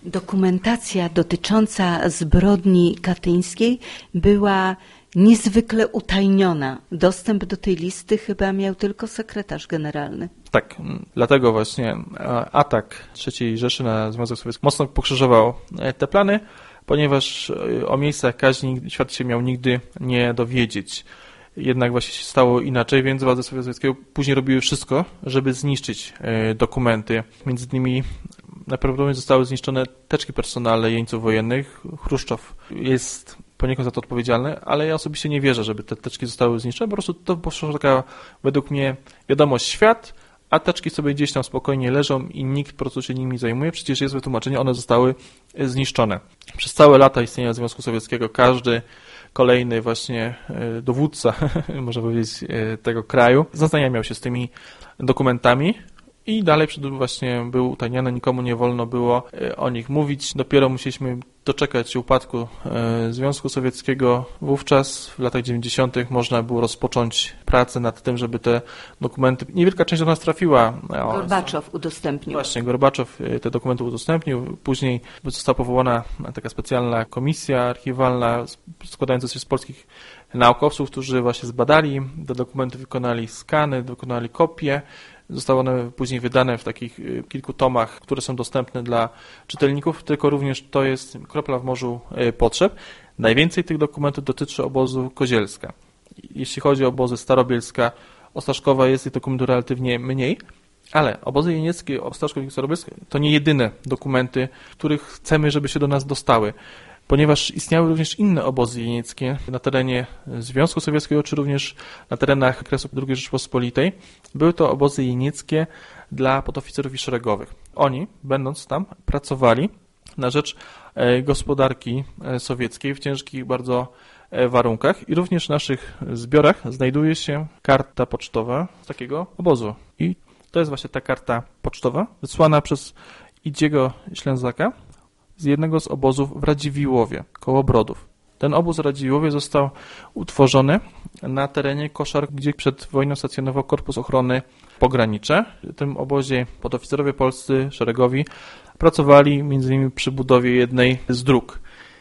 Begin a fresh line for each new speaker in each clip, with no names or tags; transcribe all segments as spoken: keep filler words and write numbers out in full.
Dokumentacja dotycząca zbrodni katyńskiej była niezwykle utajniona. Dostęp do tej listy chyba miał tylko sekretarz generalny.
Tak, dlatego właśnie atak trzeciej Rzeszy na Związek Sowiecki mocno pokrzyżował te plany, ponieważ o miejscach kaźni świat się miał nigdy nie dowiedzieć. Jednak właśnie się stało inaczej, więc władze sowieckie później robiły wszystko, żeby zniszczyć dokumenty. Między innymi najprawdopodobniej zostały zniszczone teczki personalne jeńców wojennych. Chruszczow jest poniekąd za to odpowiedzialny, ale ja osobiście nie wierzę, żeby te teczki zostały zniszczone. Po prostu to poszła taka, według mnie, wiadomość świat, a teczki sobie gdzieś tam spokojnie leżą i nikt po prostu się nimi nie zajmuje. Przecież jest wytłumaczenie, one zostały zniszczone. Przez całe lata istnienia Związku Sowieckiego każdy kolejny właśnie dowódca, można powiedzieć, tego kraju zaznajamiał się z tymi dokumentami i dalej właśnie był utajniany, nikomu nie wolno było o nich mówić. Dopiero musieliśmy doczekać się upadku Związku Sowieckiego. Wówczas w latach dziewięćdziesiątych można było rozpocząć pracę nad tym, żeby te dokumenty, niewielka część do nas trafiła.
Gorbaczow udostępnił.
Właśnie, Gorbaczow te dokumenty udostępnił. Później została powołana taka specjalna komisja archiwalna składająca się z polskich naukowców, którzy właśnie zbadali te dokumenty, wykonali skany, wykonali kopie. Zostały one później wydane w takich kilku tomach, które są dostępne dla czytelników, tylko również to jest kropla w morzu potrzeb. Najwięcej tych dokumentów dotyczy obozu Kozielska. Jeśli chodzi o obozy Starobielska, Ostaszkowa, jest tych dokumentów relatywnie mniej, ale obozy jenieckie, Ostaszków i Starobielsk to nie jedyne dokumenty, których chcemy, żeby się do nas dostały, ponieważ istniały również inne obozy jenieckie na terenie Związku Sowieckiego, czy również na terenach okresu drugiej Rzeczypospolitej. Były to obozy jenieckie dla podoficerów i szeregowych. Oni, będąc tam, pracowali na rzecz gospodarki sowieckiej w ciężkich bardzo warunkach i również w naszych zbiorach znajduje się karta pocztowa z takiego obozu. I to jest właśnie ta karta pocztowa wysłana przez Idziego Ślęzaka z jednego z obozów w Radziwiłłowie, koło Brodów. Ten obóz w Radziwiłłowie został utworzony na terenie Koszar, gdzie przed wojną stacjonował Korpus Ochrony Pogranicze. W tym obozie podoficerowie polscy, szeregowi, pracowali między innymi przy budowie jednej z dróg.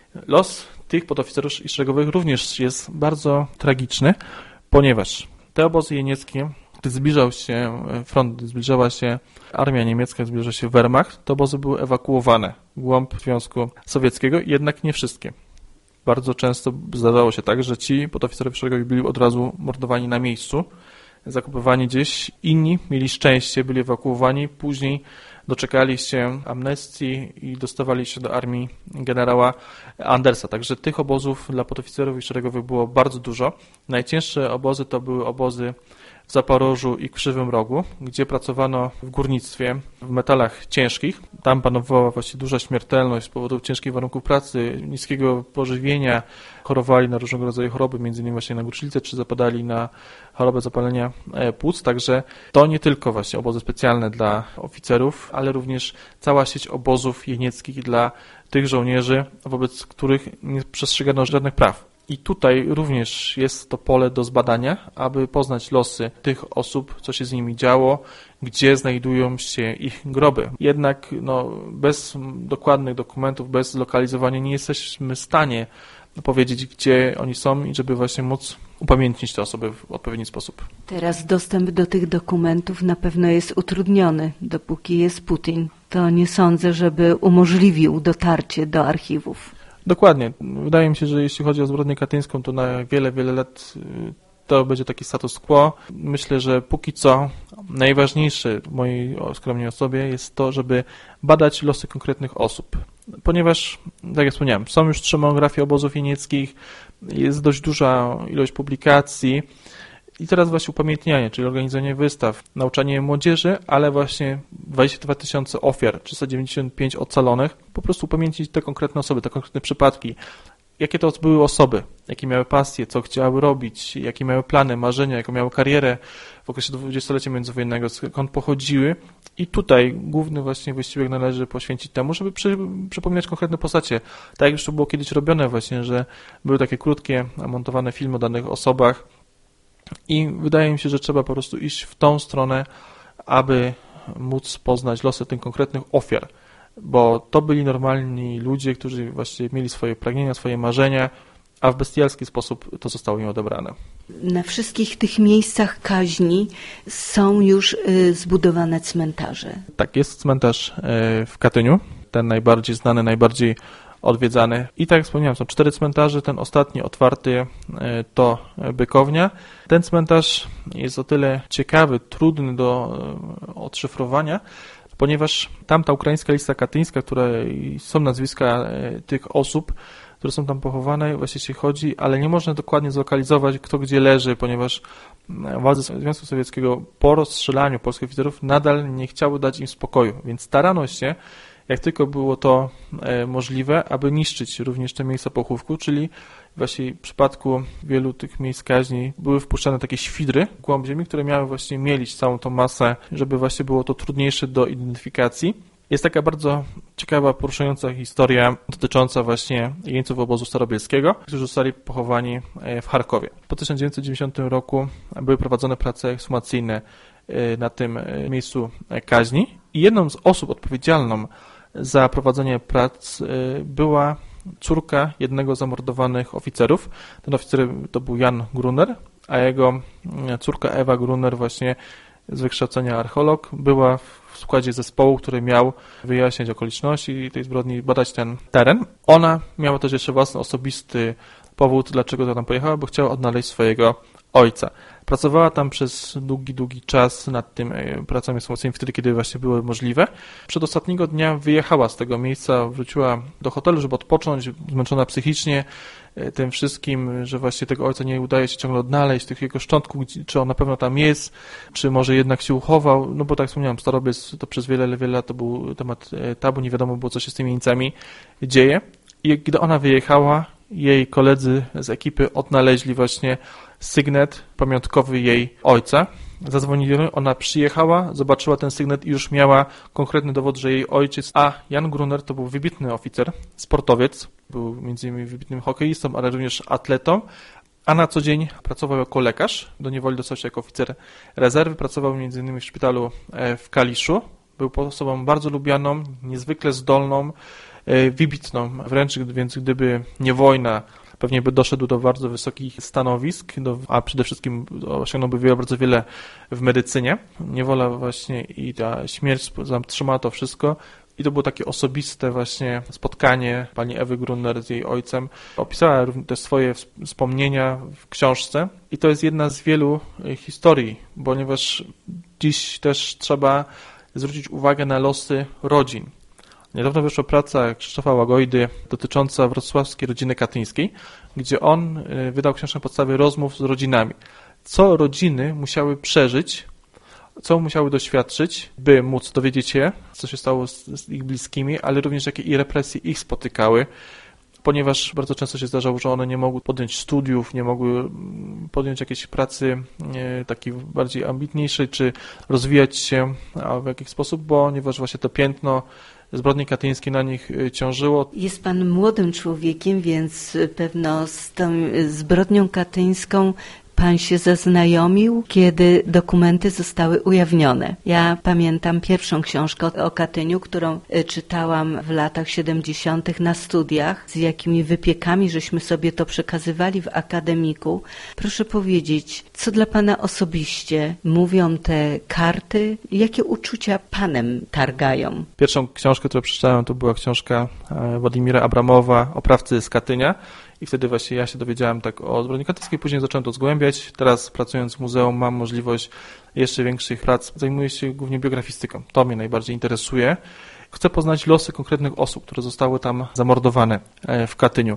Los tych podoficerów i szeregowych również jest bardzo tragiczny, ponieważ te obozy jenieckie, gdy zbliżał się front, gdy zbliżała się armia niemiecka, zbliżał się Wehrmacht, te obozy były ewakuowane w głąb Związku Sowieckiego, jednak nie wszystkie. Bardzo często zdarzało się tak, że ci podoficerowie szeregowi byli od razu mordowani na miejscu, zakupywani gdzieś, inni mieli szczęście, byli ewakuowani, później doczekali się amnestii i dostawali się do armii generała Andersa. Także tych obozów dla podoficerów i szeregowych było bardzo dużo. Najcięższe obozy to były obozy w Zaporożu i Krzywym Rogu, gdzie pracowano w górnictwie, w metalach ciężkich. Tam panowała właśnie duża śmiertelność z powodu ciężkich warunków pracy, niskiego pożywienia. Chorowali na różnego rodzaju choroby, między innymi właśnie na gruczolicę, czy zapadali na chorobę zapalenia płuc. Także to nie tylko właśnie obozy specjalne dla oficerów, ale również cała sieć obozów jenieckich dla tych żołnierzy, wobec których nie przestrzegano żadnych praw. I tutaj również jest to pole do zbadania, aby poznać losy tych osób, co się z nimi działo, gdzie znajdują się ich groby. Jednak no, bez dokładnych dokumentów, bez zlokalizowania nie jesteśmy w stanie powiedzieć, gdzie oni są i żeby właśnie móc upamiętnić te osoby w odpowiedni sposób.
Teraz dostęp do tych dokumentów na pewno jest utrudniony, dopóki jest Putin. To nie sądzę, żeby umożliwił dotarcie do archiwów.
Dokładnie. Wydaje mi się, że jeśli chodzi o zbrodnię katyńską, to na wiele, wiele lat to będzie taki status quo. Myślę, że póki co najważniejsze w mojej skromnej osobie jest to, żeby badać losy konkretnych osób. Ponieważ, tak jak wspomniałem, są już trzy monografie obozów jenieckich, jest dość duża ilość publikacji i teraz właśnie upamiętnianie, czyli organizowanie wystaw, nauczanie młodzieży, ale właśnie dwadzieścia dwa tysiące ofiar, trzysta dziewięćdziesiąt pięć ocalonych, po prostu upamiętnić te konkretne osoby, te konkretne przypadki. Jakie to były osoby, jakie miały pasje, co chciały robić, jakie miały plany, marzenia, jaką miały karierę w okresie dwudziestolecia międzywojennego, skąd pochodziły. I tutaj główny właśnie wysiłek należy poświęcić temu, żeby przy, przypominać konkretne postacie. Tak jak już to było kiedyś robione właśnie, że były takie krótkie, montowane filmy o danych osobach i wydaje mi się, że trzeba po prostu iść w tą stronę, aby móc poznać losy tych konkretnych ofiar. bo to byli normalni ludzie, którzy właśnie mieli swoje pragnienia, swoje marzenia, a w bestialski sposób to zostało im odebrane.
Na wszystkich tych miejscach kaźni są już y, zbudowane cmentarze.
Tak, jest cmentarz y, w Katyniu, ten najbardziej znany, najbardziej odwiedzany. I tak jak wspomniałem, są cztery cmentarze, ten ostatni otwarty y, to Bykownia. Ten cmentarz jest o tyle ciekawy, trudny do y, odszyfrowania, ponieważ tamta ukraińska lista katyńska, której są nazwiska y, tych osób, które są tam pochowane, właśnie się chodzi, ale nie można dokładnie zlokalizować, kto gdzie leży, ponieważ władze Związku Sowieckiego po rozstrzelaniu polskich oficerów nadal nie chciały dać im spokoju, więc starano się, jak tylko było to możliwe, aby niszczyć również te miejsca pochówku, czyli właśnie w przypadku wielu tych miejsc kaźni były wpuszczane takie świdry w głąb ziemi, które miały właśnie mielić całą tą masę, żeby właśnie było to trudniejsze do identyfikacji. Jest taka bardzo ciekawa, poruszająca historia dotycząca właśnie jeńców obozu starobielskiego, którzy zostali pochowani w Charkowie. Po tysiąc dziewięćset dziewięćdziesiątym roku były prowadzone prace ekshumacyjne na tym miejscu kaźni i jedną z osób odpowiedzialną za prowadzenie prac była córka jednego z zamordowanych oficerów. Ten oficer to był Jan Gruner, a jego córka Ewa Gruner, właśnie z wykształcenia archeolog, była w składzie zespołu, który miał wyjaśniać okoliczności tej zbrodni, badać ten teren. Ona miała też jeszcze własny osobisty powód, dlaczego to tam pojechała, bo chciała odnaleźć swojego ojca. Pracowała tam przez długi, długi czas nad tym pracami ekshumacyjnymi, wtedy, kiedy właśnie były możliwe. Przed ostatniego dnia wyjechała z tego miejsca, wróciła do hotelu, żeby odpocząć, zmęczona psychicznie tym wszystkim, że właśnie tego ojca nie udaje się ciągle odnaleźć, tych jego szczątków, czy on na pewno tam jest, czy może jednak się uchował, no bo tak jak wspomniałem, Starobiec to przez wiele, wiele lat to był temat tabu, nie wiadomo było, co się z tymi jeńcami dzieje. I gdy ona wyjechała, jej koledzy z ekipy odnaleźli właśnie sygnet pamiątkowy jej ojca. Zadzwonili, ona przyjechała, zobaczyła ten sygnet i już miała konkretny dowód, że jej ojciec, a Jan Gruner to był wybitny oficer, sportowiec, był między innymi wybitnym hokeistą, ale również atletą, a na co dzień pracował jako lekarz, do niewoli dostał się jako oficer rezerwy, pracował między innymi w szpitalu w Kaliszu, był osobą bardzo lubianą, niezwykle zdolną, wybitną, wręcz więc gdyby nie wojna, pewnie by doszedł do bardzo wysokich stanowisk, do, a przede wszystkim osiągnąłby wiele, bardzo wiele w medycynie. Niewola właśnie i ta śmierć zatrzymała to wszystko i to było takie osobiste właśnie spotkanie pani Ewy Gruner z jej ojcem. Opisała te swoje wspomnienia w książce i to jest jedna z wielu historii, ponieważ dziś też trzeba zwrócić uwagę na losy rodzin. Niedawno wyszła praca Krzysztofa Łagojdy dotycząca wrocławskiej rodziny katyńskiej, gdzie on wydał książkę na podstawie rozmów z rodzinami. Co rodziny musiały przeżyć, co musiały doświadczyć, by móc dowiedzieć się, co się stało z, z ich bliskimi, ale również jakie i represje ich spotykały, ponieważ bardzo często się zdarzało, że one nie mogły podjąć studiów, nie mogły podjąć jakiejś pracy e, takiej bardziej ambitniejszej, czy rozwijać się a w jakiś sposób, ponieważ właśnie to piętno zbrodni katyńskiej na nich ciążyło.
Jest pan młodym człowiekiem, więc pewno z tą zbrodnią katyńską pan się zaznajomił, kiedy dokumenty zostały ujawnione. Ja pamiętam pierwszą książkę o Katyniu, którą czytałam w latach siedemdziesiątych na studiach, z jakimi wypiekami żeśmy sobie to przekazywali w akademiku. Proszę powiedzieć, co dla pana osobiście mówią te karty? Jakie uczucia panem targają?
Pierwszą książkę, którą przeczytałem, to była książka Władimira Abramowa, Oprawcy z Katynia. I wtedy właśnie ja się dowiedziałem tak o zbrodni katyńskiej, później zacząłem to zgłębiać. Teraz pracując w muzeum mam możliwość jeszcze większych prac. Zajmuję się głównie biografistyką. To mnie najbardziej interesuje. Chcę poznać losy konkretnych osób, które zostały tam zamordowane w Katyniu.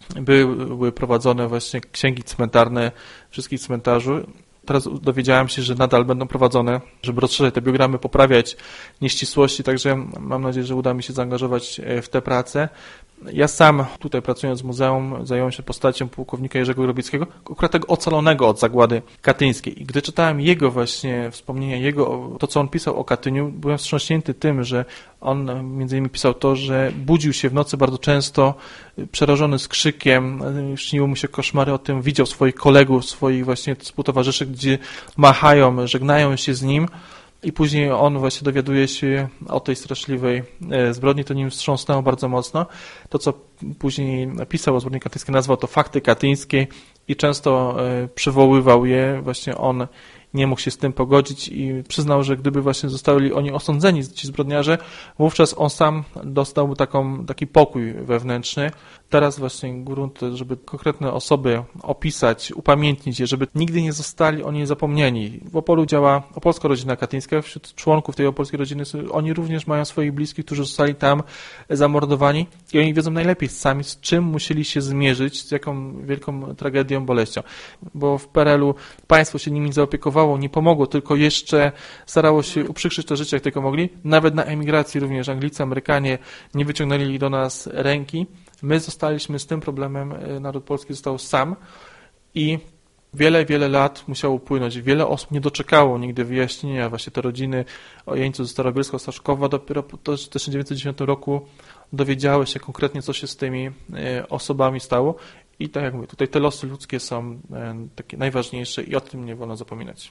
Były prowadzone właśnie księgi cmentarne wszystkich cmentarzy. Teraz dowiedziałem się, że nadal będą prowadzone, żeby rozszerzać te biogramy, poprawiać nieścisłości, także mam nadzieję, że uda mi się zaangażować w te prace. Ja sam tutaj pracując w muzeum zająłem się postacią pułkownika Jerzego Grobickiego, akurat tego ocalonego od zagłady katyńskiej. I gdy czytałem jego właśnie wspomnienia, jego, to co on pisał o Katyniu, byłem wstrząśnięty tym, że on między innymi pisał to, że budził się w nocy bardzo często, przerażony skrzykiem, śniły mu się koszmary o tym, widział swoich kolegów, swoich właśnie współtowarzyszy, gdzie machają, żegnają się z nim. i później on właśnie dowiaduje się o tej straszliwej zbrodni, to nim wstrząsnęło bardzo mocno. To, co później napisał o zbrodni katyńskiej, nazwał to fakty katyńskie i często przywoływał je. Właśnie on nie mógł się z tym pogodzić i przyznał, że gdyby właśnie zostali oni osądzeni, ci zbrodniarze, wówczas on sam dostałby taką, taki pokój wewnętrzny. Teraz właśnie grunt, żeby konkretne osoby opisać, upamiętnić je, żeby nigdy nie zostali oni zapomnieni. W Opolu działa opolska rodzina katyńska, wśród członków tej opolskiej rodziny oni również mają swoich bliskich, którzy zostali tam zamordowani i oni wiedzą najlepiej sami, z czym musieli się zmierzyć, z jaką wielką tragedią, boleścią. Bo w P R L u państwo się nimi zaopiekowało, nie pomogło, tylko jeszcze starało się uprzykrzyć to życie, jak tylko mogli. Nawet na emigracji również Anglicy, Amerykanie nie wyciągnęli do nas ręki. My zostaliśmy z tym problemem, naród polski został sam i wiele, wiele lat musiało upłynąć. Wiele osób nie doczekało nigdy wyjaśnienia. Właśnie te rodziny jeńców ze Starobielska, Staszkowa dopiero po tysiąc dziewięćset dziesiątym roku dowiedziały się konkretnie, co się z tymi osobami stało. I tak jak mówię, tutaj te losy ludzkie są takie najważniejsze i o tym nie wolno zapominać.